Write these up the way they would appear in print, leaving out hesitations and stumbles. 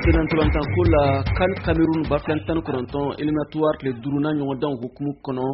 Tenant ko la kan Cameroun baflantan kononton éliminatoire le duruna ɲɔgɔn dan hukumu kɔnɔ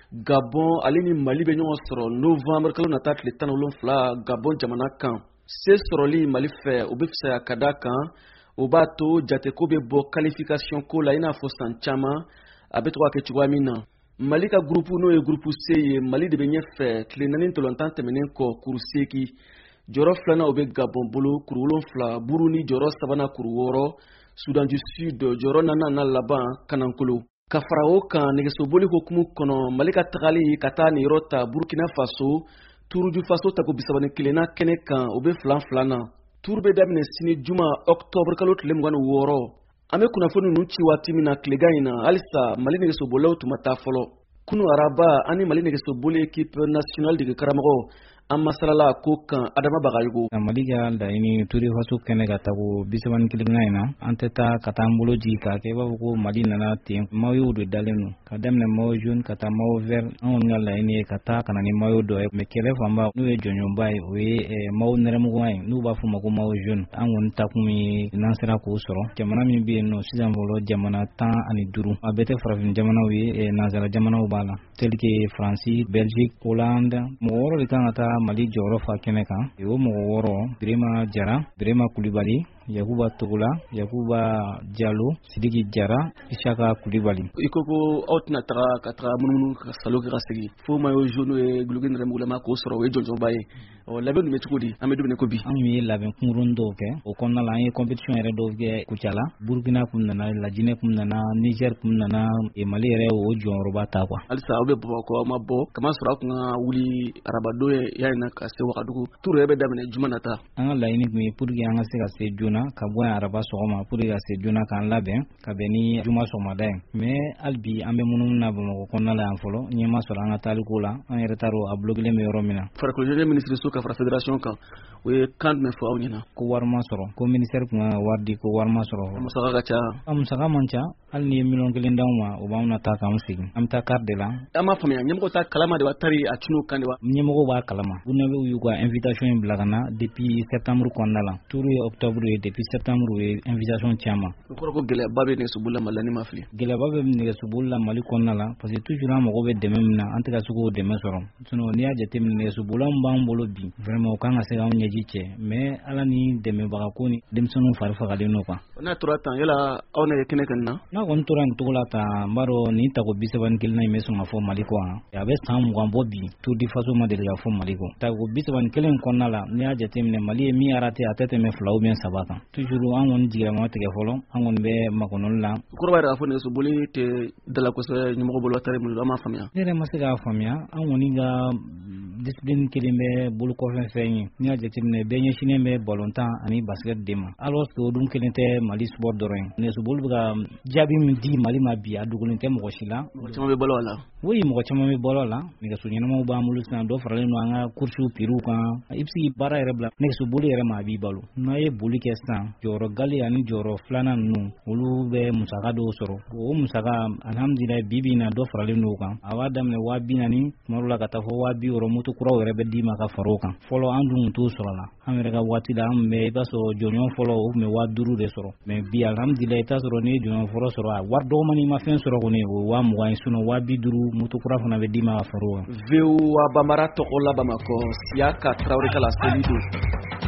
Gabon ale ni Mali bɛ ɲɔgɔn sɔrɔ novembre kalo nata tile 17 Gabon jamana kan se sɔrɔli Mali fɛ o bɛ fisaya ka da kan o b'a to jateko bɛ bɔ qualification ko la i n'a fɔ san caman a bɛ to ka kɛ cogoya min na Mali ka groupe n'o ye groupe C ye Mali de bɛ ɲɛfɛ tile 4 ntɔlɔntan tɛmɛnen kɔ kuru 8 jɔyɔrɔ filanan o bɛ Gabon bolo kuru 7 Burundi jɔyɔrɔ sabanan kuru 6 Sudan du Sud jɔyɔrɔ 4 laban Kanankolo ka fara o kan nɛgɛsoboli hukumu kɔnɔ Mali ka tagali ka taa nin yɔrɔ ta Burkina Faso Turuju Faso tako 31 kɛnɛ kan o bɛ filan na turu bɛ daminɛ sini juma octobre kalo tile 26 an bɛ kunnafoni ninnu ci waati min na tilegan in na halisa Mali nɛgɛsobolilaw tun ma taa fɔlɔ kunu araba ani Mali nɛgɛsoboli équipe nationale de karamɔgɔ an masalala ko kan Adama Bagayogo Mali ka laɲini Turi Faso kɛnɛ ka tago 31 in na an tɛ taa ka taa an bolo jigi k'a kɛ i b'a fɔ ko Mali nana ten maillot de dalen don ka daminɛ maillot jaune ka taa maillot vert an kɔni ka laɲini ye ka taa ka na ni maillot dɔ ye mais kɛlɛ fanba n'o ye jɔnjɔnba ye o ye maillot nɛrɛmuguman ye n'u b'a fɔ ma ko maillot jaune an kɔni ta kun ye n'an sera k'o sɔrɔ jamana min bɛ yen nɔ sisan fɔlɔ jamana 15 a bɛɛ tɛ farafin jamanaw ye nanzara jamanaw b'a la tel que France, Belgique, Hollande mɔgɔ wɔɔrɔ de kan ka taa Mali jɔyɔrɔ fa kɛnɛ kan o mɔgɔ wɔɔrɔ Birima Jara, Birima Kulibali, Yakuba Togola, Yakuba Diallo, Sidiki Jara, Isaka Kulibali. Iko ko aw tɛna taga ka taga munumunu ka salo kɛ ka segin fo maillot jaune ye guloki nɛrɛmugulama k'o sɔrɔ o ye jɔnjɔnba ye labɛn dun bɛ cogo di an bɛ dumuni ko bi an ye labɛn kunkurun dɔw kɛ o kɔnɔna la an ye compétition yɛrɛ dɔw kɛ Kucala Burkina kun nana Lajinɛ kun nana Niger kun nana Mali yɛrɛ o jɔyɔrɔba ta quoi halisa aw bɛ Bamakɔ aw ma bɔ kama sɔrɔ aw kun ka wuli arabadon ye yayina ka se Wagadugu turu yɛrɛ bɛ daminɛ juma nata an ka laɲini kun ye pour que an ka se ka se joona ka bɔ yan araba sɔgɔma pour que ka se joona k'an labɛn ka bɛn ni juma sɔgɔmada ye mais hali bi an bɛ munumunu na Bamakɔ kɔnɔna la yan fɔlɔ ɲɛma sɔrɔ an ka taaliko la an yɛrɛ taar'o a bloquelen bɛ yɔrɔ min na farikolo ɲɛnajɛ ministre so ka fara fédération kan o ye kan jumɛn fɔ aw ɲɛna ko wari ma sɔrɔ ko ministère kun ka wari di ko wari ma sɔrɔ musaka ka ca a musaka man ca hali ni ye $1 d'anw ma o b'anw na ta k'anw segin an bɛ taa carte de la an m'a faamuya ɲɛmɔgɔ ta kalama de b'a tari a tun'o kan de wa ɲɛmɔgɔ b'a kalama Bournabe y'u ka invitation in bila ka na depuis septembre kɔnɔna la turu ye octobre ye depuis septembre u ye invitation caman o kɔrɔ ko gɛlɛyaba bɛ nɛgɛsoboli la Mali la ni ma fili gɛlɛyaba bɛ nɛgɛsoboli la Mali kɔnɔna la parce que toujours an mago bɛ dɛmɛ min na an tɛ ka se k'o dɛmɛ sɔrɔ sinon n'i y'a jateminɛ nɛgɛsobolilaw b'an bolo bi vraiment o kan ka se k'anw ɲɛji cɛ mais ala ni dɛmɛbaga ko ni denmisɛnninw fari fagalen don quoi n'a tora tan yala aw na ye kɛnɛ kan na n'a kɔni tora nin cogo la tan n b'a dɔn nin tago 31 in bɛ sɔn ka fɔ Mali kɔ a bɛ san 20 bɔ bi Tour du Faso ma deli ka fɔ Mali kɔ tago 31 in kɔnɔna la n'i y'a jateminɛ Mali ye min raté a tɛ tɛmɛ 2 ou bien 3 kan toujours an kɔni jigirama tigɛ fɔlɔ an kɔni bɛ makɔnɔli la kɔrɔba yɛrɛ k'a fɔ nɛgɛsoboli tɛ dala kosɛbɛ ɲɛmɔgɔ bolo tari mun an m'a faamuya ne yɛrɛ ma se k'a faamuya an kɔni ka discipline kelen bɛ bolo kɔfɛ fɛn ye n'i y'a jateminɛ bɛɛ ɲɛsinnen bɛ ballontan ani basket de ma alors que o dun kelen tɛ Mali sport dɔrɔn ye nɛgɛsoboli bɛ ka jaabi min di Mali ma bi a dogolen tɛ mɔgɔ si la mɔgɔ caman bɛ balo a la oui mɔgɔ caman bɛ balo a la nɛgɛso ɲɛnamaw b'an bolo sisan dɔ faralen don an ka courses piriw kan i bɛ se k'i baara yɛrɛ bila nɛgɛsoboli yɛrɛ ma a b'i balo n'a ye boli kɛ sisan jɔyɔrɔ gale ani jɔyɔrɔ filanan ninnu olu bɛ musaka dɔw sɔrɔ o musaka alhamdulilayi bi na dɔ faralen don o kan a b'a daminɛ 240 tuma dɔw la ka taa fɔ 260 moto kuraw yɛrɛ bɛ d'i ma ka fara o kan fɔlɔ an dun t'o sɔrɔ la an yɛrɛ ka waati la an tun bɛ i b'a sɔrɔ jɔnjɔn fɔlɔ o tun bɛ 5000 de sɔrɔ mais bi alhamdulilayi i t'a sɔrɔ n'i ye jɔnjɔn fɔlɔ sɔrɔ a wari dɔgɔmani ma fɛn sɔrɔ kɔni o ye 20 ye sinon 250 moto kura fana bɛ d'i ma ka fara o kan VOA Bambara tɔgɔ la Bamakɔ Siaka Traoré Kala Selido